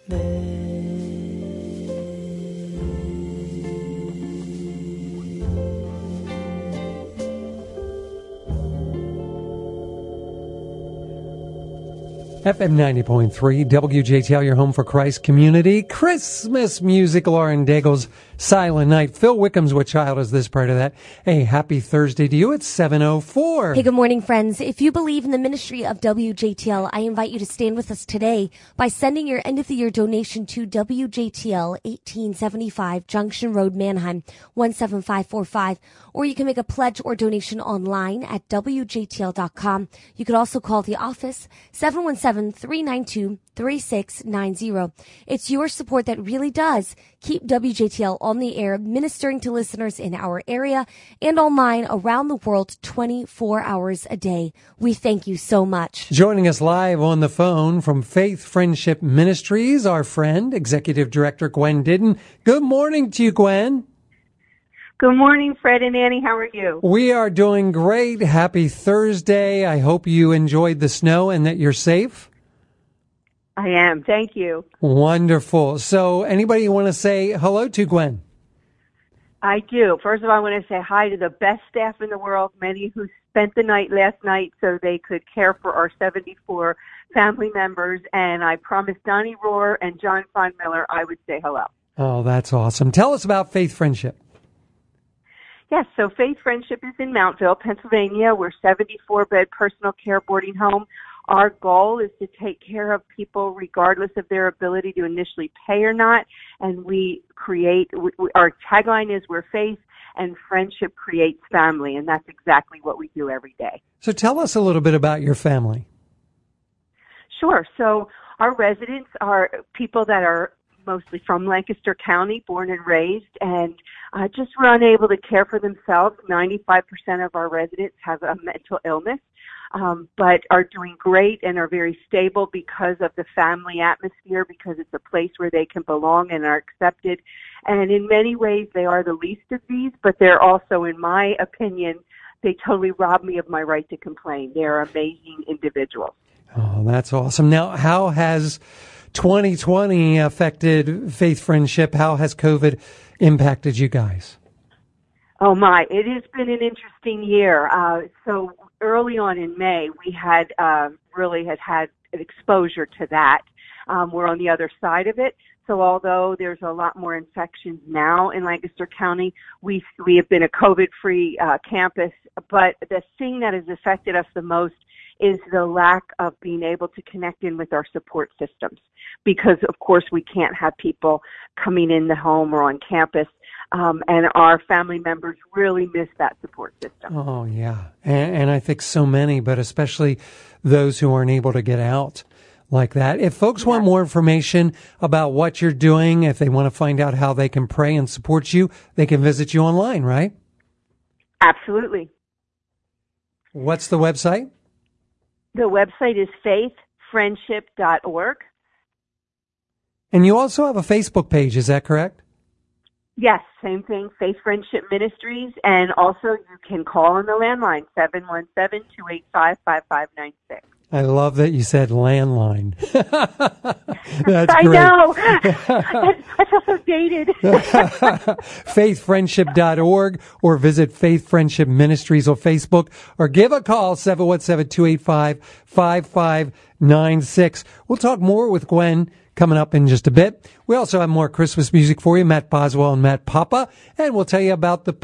FM 90.3, WJTL, your home for Christ community. Christmas music, Lauren Daigle's Silent Night. Phil Wickham's What Child Is This? Part of that. Hey, happy Thursday to you. It's 7:04. Hey, good morning, friends. If you believe in the ministry of WJTL, I invite you to stand with us today by sending your end-of-the-year donation to WJTL 1875 Junction Road, Manheim, 17545. Or you can make a pledge or donation online at WJTL.com. You could also call the office, 717-392-3690. It's your support that really does keep WJTL on the air, ministering to listeners in our area and online around the world 24 hours a day. We thank you so much. Joining us live on the phone from Faith Friendship Ministries, our friend, Executive Director Gwen Didden. Good morning to you, Gwen. Good morning, Fred and Annie. How are you? We are doing great. Happy Thursday. I hope you enjoyed the snow and that you're safe. I am. Thank you. Wonderful. So anybody you want to say hello to, Gwen? I do. First of all, I want to say hi to the best staff in the world, many who spent the night last night so they could care for our 74 family members. And I promised Donnie Rohr and John Von Miller I would say hello. Oh, that's awesome. Tell us about Faith Friendship. Yes, so Faith Friendship is in Mountville, Pennsylvania. We're 74-bed personal care boarding home. Our goal is to take care of people regardless of their ability to initially pay or not. And our tagline is we're faith and friendship creates family. And that's exactly what we do every day. So tell us a little bit about your family. Sure. So our residents are people that are mostly from Lancaster County, born and raised, and just were unable to care for themselves. 95% of our residents have a mental illness, but are doing great and are very stable because of the family atmosphere, because it's a place where they can belong and are accepted. And in many ways, they are the least of these, but they're also, in my opinion, they totally rob me of my right to complain. They're amazing individuals. Oh, that's awesome. Now, how has 2020 affected Faith Friendship? How has COVID impacted you guys? Oh my, it has been an interesting year. So early on in May, we had really had an exposure to that. We're on the other side of it. So although there's a lot more infections now in Lancaster County, we have been a COVID-free campus. But the thing that has affected us the most is the lack of being able to connect in with our support systems. Because, of course, we can't have people coming in the home or on campus. And our family members really miss that support system. Oh, yeah. And I think so many, but especially those who aren't able to get out like that. If folks want more information about what you're doing, if they want to find out how they can pray and support you, they can visit you online, right? Absolutely. What's the website? The website is faithfriendship.org. And you also have a Facebook page, is that correct? Yes, same thing, Faith Friendship Ministries. And also you can call on the landline, 717-285-5596. I love that you said landline. That's I great. know. I feel so dated. Faithfriendship.org or visit Faith Friendship Ministries on Facebook or give a call, 717-285-5596. We'll talk more with Gwen coming up in just a bit. We also have more Christmas music for you, Matt Boswell and Matt Papa, and we'll tell you about the